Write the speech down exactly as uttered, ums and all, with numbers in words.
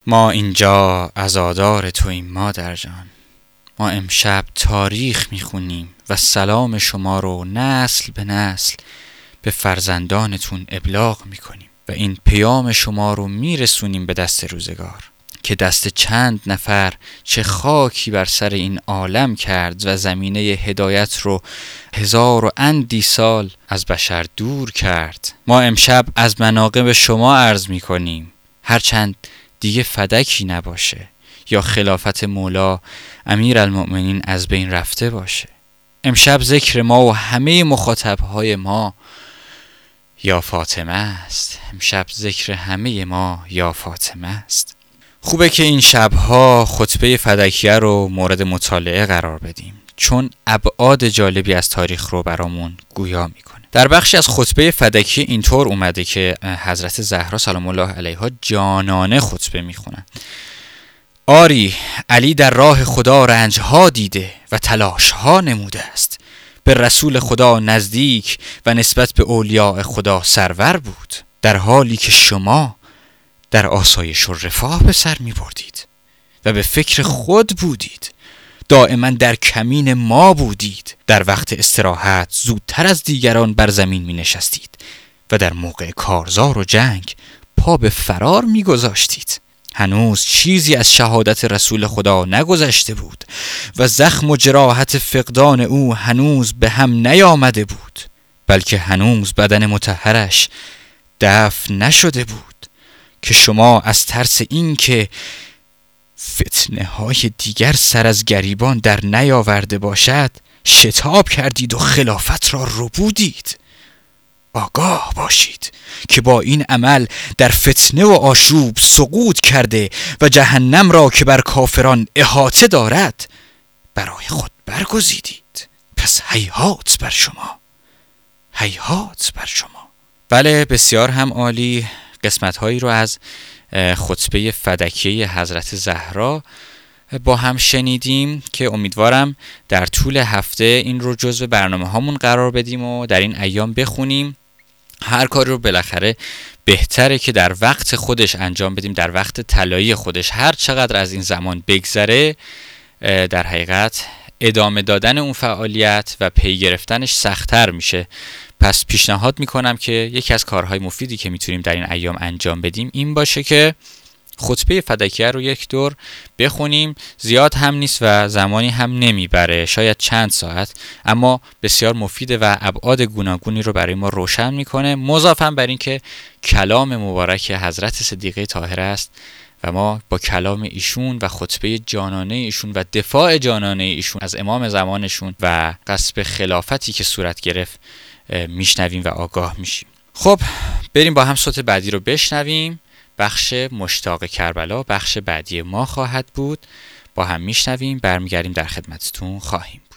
ما اینجا عزادار توییم مادر جان. ما امشب تاریخ میخونیم و سلام شما رو نسل به نسل به فرزندانتون ابلاغ میکنیم و این پیام شما رو میرسونیم به دست روزگار که دست چند نفر چه خاکی بر سر این عالم کرد و زمینه هدایت رو هزار و اندی سال از بشر دور کرد. ما امشب از مناقب شما عرض میکنیم، هرچند دیگه فدکی نباشه یا خلافت مولا امیرالمؤمنین از بین رفته باشه. امشب ذکر ما و همه مخاطبهای ما یا فاطمه است. امشب ذکر همه ما یا فاطمه است. خوبه که این شبها خطبه فدکیه رو مورد مطالعه قرار بدیم، چون ابعاد جالبی از تاریخ رو برامون گویا میکنه. در بخشی از خطبه فدکیه اینطور اومده که حضرت زهرا سلام الله علیها جانانه خطبه میخونن. آری علی در راه خدا رنجها دیده و تلاشها نموده است، به رسول خدا نزدیک و نسبت به اولیاء خدا سرور بود، در حالی که شما در آسایش و رفاه به سر می بردید و به فکر خود بودید، دائما در کمین ما بودید، در وقت استراحت زودتر از دیگران بر زمین می نشستید و در موقع کارزار و جنگ پا به فرار می گذاشتید. هنوز چیزی از شهادت رسول خدا نگذشته بود و زخم و جراحت فقدان او هنوز به هم نیامده بود، بلکه هنوز بدن مطهرش دفن نشده بود که شما از ترس این که فتنه های دیگر سر از گریبان در نیاورده باشد شتاب کردید و خلافت را ربودید. آگاه باشید که با این عمل در فتنه و آشوب سقوط کرده و جهنم را که بر کافران احاطه دارد برای خود برگزیدید. پس هیهات بر شما، هیهات بر شما. بله، بسیار هم عالی. قسمت هایی رو از خطبه فدکیه حضرت زهرا با هم شنیدیم که امیدوارم در طول هفته این رو جزو برنامه هامون قرار بدیم و در این ایام بخونیم. هر کاری رو بالاخره بهتره که در وقت خودش انجام بدیم، در وقت طلایی خودش. هر چقدر از این زمان بگذره در حقیقت ادامه دادن اون فعالیت و پی گرفتنش سخت‌تر میشه. پس پیشنهاد میکنم که یکی از کارهای مفیدی که میتونیم در این ایام انجام بدیم این باشه که خطبه فدکیه رو یک دور بخونیم. زیاد هم نیست و زمانی هم نمیبره، شاید چند ساعت، اما بسیار مفیده و ابعاد گوناگونی رو برای ما روشن میکنه. مضافاً بر این که کلام مبارک حضرت صدیقه طاهره است و ما با کلام ایشون و خطبه جانانه ایشون و دفاع جانانه ایشون از امام زمانشون و غصب خلافتی که صورت گرفت میشنویم و آگاه میشیم. خب بریم با هم صوت بعدی رو بشنویم. بخش مشتاق کربلا بخش بعدی ما خواهد بود. با هم میشنویم، برمیگردیم در خدمتتون خواهیم.